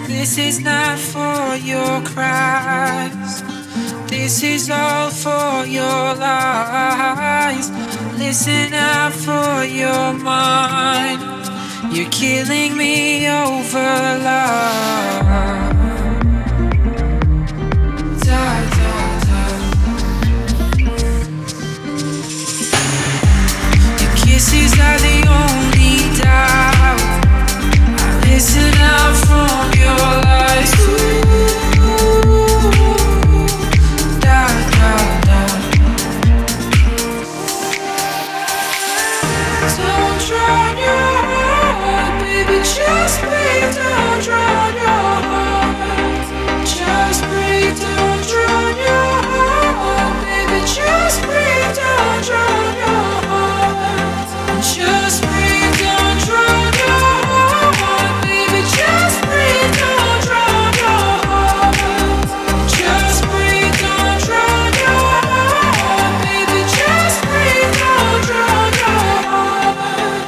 This is not for your cries. This is all for your lies. Listen out for your mind. You're killing me over love. Da, da, da. Your kisses are the only doubt. Listen out from your lies too. Da, da, da. Don't drown your heart, baby, just breathe. Don't drown your heart. Just breathe, don't drown your heart, baby, just breathe. Don't drown your heart. Just breathe, don't drown your heart, baby, just breathe. Don't drown your heart. Just breathe, don't drown your heart, baby, just breathe. Don't drown your heart.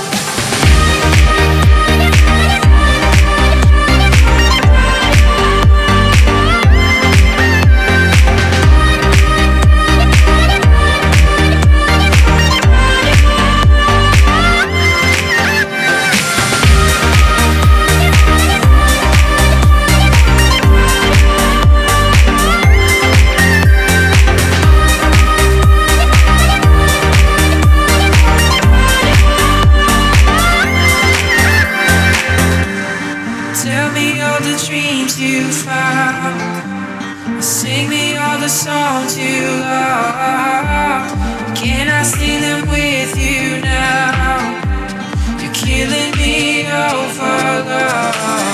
Tell me all the dreams you found. Sing me all the songs you love. Can I sing them with you now? You're killing me over love.